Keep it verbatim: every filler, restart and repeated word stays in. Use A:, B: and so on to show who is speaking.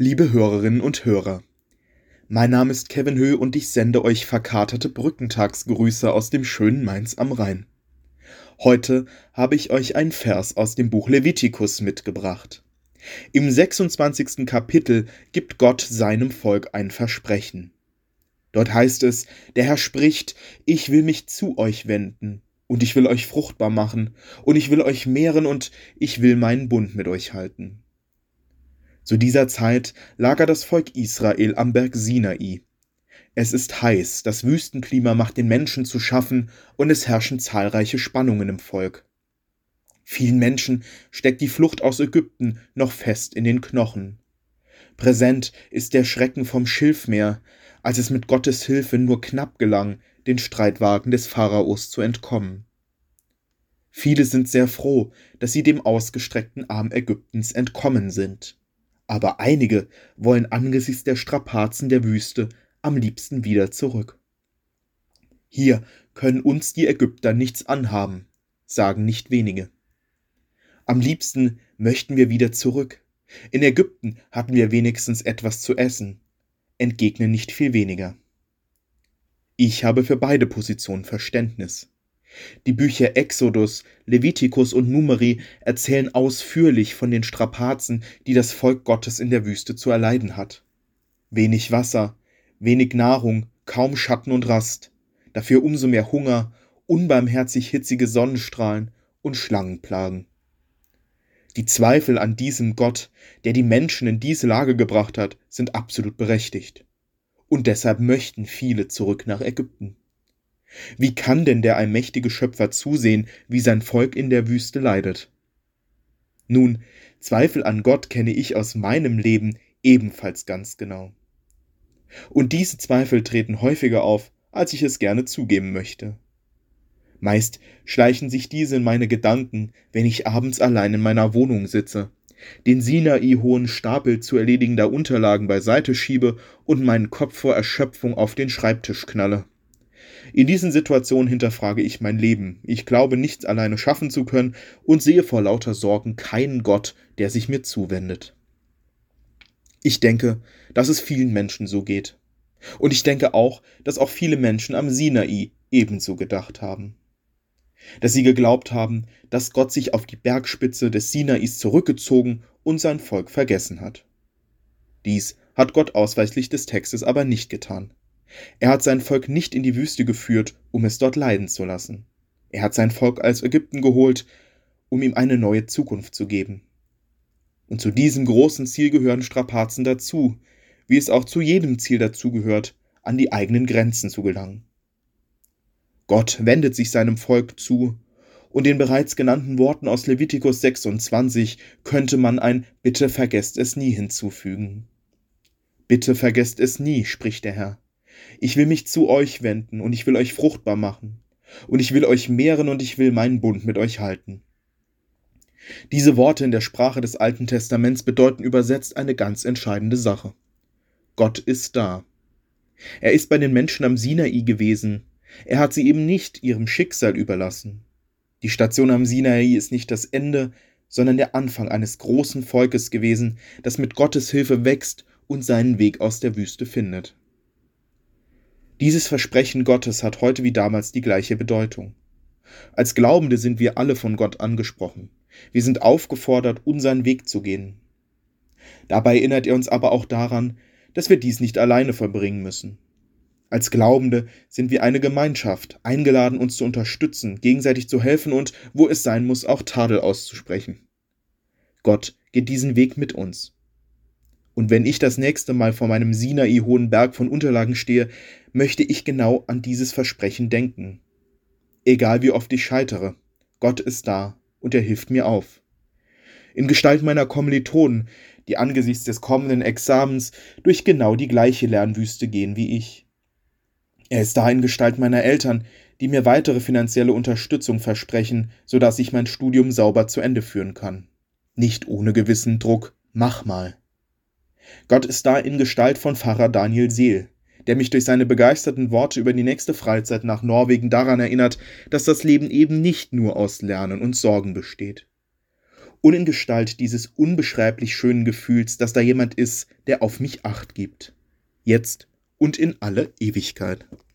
A: Liebe Hörerinnen und Hörer, mein Name ist Kevin Höh und ich sende euch verkaterte Brückentagsgrüße aus dem schönen Mainz am Rhein. Heute habe ich euch einen Vers aus dem Buch Levitikus mitgebracht. Im sechsundzwanzigsten Kapitel gibt Gott seinem Volk ein Versprechen. Dort heißt es, der Herr spricht, ich will mich zu euch wenden, und ich will euch fruchtbar machen, und ich will euch mehren, und ich will meinen Bund mit euch halten. Zu dieser Zeit lagert das Volk Israel am Berg Sinai. Es ist heiß, das Wüstenklima macht den Menschen zu schaffen und es herrschen zahlreiche Spannungen im Volk. Vielen Menschen steckt die Flucht aus Ägypten noch fest in den Knochen. Präsent ist der Schrecken vom Schilfmeer, als es mit Gottes Hilfe nur knapp gelang, den Streitwagen des Pharaos zu entkommen. Viele sind sehr froh, dass sie dem ausgestreckten Arm Ägyptens entkommen sind. Aber einige wollen angesichts der Strapazen der Wüste am liebsten wieder zurück. Hier können uns die Ägypter nichts anhaben, sagen nicht wenige. Am liebsten möchten wir wieder zurück. In Ägypten hatten wir wenigstens etwas zu essen, entgegnen nicht viel weniger. Ich habe für beide Positionen Verständnis. Die Bücher Exodus, Levitikus und Numeri erzählen ausführlich von den Strapazen, die das Volk Gottes in der Wüste zu erleiden hat. Wenig Wasser, wenig Nahrung, kaum Schatten und Rast, dafür umso mehr Hunger, unbarmherzig hitzige Sonnenstrahlen und Schlangenplagen. Die Zweifel an diesem Gott, der die Menschen in diese Lage gebracht hat, sind absolut berechtigt. Und deshalb möchten viele zurück nach Ägypten. Wie kann denn der allmächtige Schöpfer zusehen, wie sein Volk in der Wüste leidet? Nun, Zweifel an Gott kenne ich aus meinem Leben ebenfalls ganz genau. Und diese Zweifel treten häufiger auf, als ich es gerne zugeben möchte. Meist schleichen sich diese in meine Gedanken, wenn ich abends allein in meiner Wohnung sitze, den Sinai-hohen Stapel zu erledigender Unterlagen beiseite schiebe und meinen Kopf vor Erschöpfung auf den Schreibtisch knalle. In diesen Situationen hinterfrage ich mein Leben. Ich glaube, nichts alleine schaffen zu können und sehe vor lauter Sorgen keinen Gott, der sich mir zuwendet. Ich denke, dass es vielen Menschen so geht. Und ich denke auch, dass auch viele Menschen am Sinai ebenso gedacht haben. Dass sie geglaubt haben, dass Gott sich auf die Bergspitze des Sinais zurückgezogen und sein Volk vergessen hat. Dies hat Gott ausweislich des Textes aber nicht getan. Er hat sein Volk nicht in die Wüste geführt, um es dort leiden zu lassen. Er hat sein Volk aus Ägypten geholt, um ihm eine neue Zukunft zu geben. Und zu diesem großen Ziel gehören Strapazen dazu, wie es auch zu jedem Ziel dazugehört, an die eigenen Grenzen zu gelangen. Gott wendet sich seinem Volk zu, und den bereits genannten Worten aus Levitikus sechsundzwanzig könnte man ein Bitte vergesst es nie hinzufügen. Bitte vergesst es nie, spricht der Herr. Ich will mich zu euch wenden und ich will euch fruchtbar machen und ich will euch mehren und ich will meinen Bund mit euch halten. Diese Worte in der Sprache des Alten Testaments bedeuten übersetzt eine ganz entscheidende Sache. Gott ist da. Er ist bei den Menschen am Sinai gewesen. Er hat sie eben nicht ihrem Schicksal überlassen. Die Station am Sinai ist nicht das Ende, sondern der Anfang eines großen Volkes gewesen, das mit Gottes Hilfe wächst und seinen Weg aus der Wüste findet. Dieses Versprechen Gottes hat heute wie damals die gleiche Bedeutung. Als Glaubende sind wir alle von Gott angesprochen. Wir sind aufgefordert, unseren Weg zu gehen. Dabei erinnert er uns aber auch daran, dass wir dies nicht alleine vollbringen müssen. Als Glaubende sind wir eine Gemeinschaft, eingeladen, uns zu unterstützen, gegenseitig zu helfen und, wo es sein muss, auch Tadel auszusprechen. Gott geht diesen Weg mit uns. Und wenn ich das nächste Mal vor meinem Sinai-hohen Berg von Unterlagen stehe, möchte ich genau an dieses Versprechen denken. Egal wie oft ich scheitere, Gott ist da und er hilft mir auf. In Gestalt meiner Kommilitonen, die angesichts des kommenden Examens durch genau die gleiche Lernwüste gehen wie ich. Er ist da in Gestalt meiner Eltern, die mir weitere finanzielle Unterstützung versprechen, sodass ich mein Studium sauber zu Ende führen kann. Nicht ohne gewissen Druck, mach mal. Gott ist da in Gestalt von Pfarrer Daniel Seel, der mich durch seine begeisterten Worte über die nächste Freizeit nach Norwegen daran erinnert, dass das Leben eben nicht nur aus Lernen und Sorgen besteht. und in Gestalt dieses unbeschreiblich schönen Gefühls, dass da jemand ist, der auf mich Acht gibt. Jetzt und in alle Ewigkeit.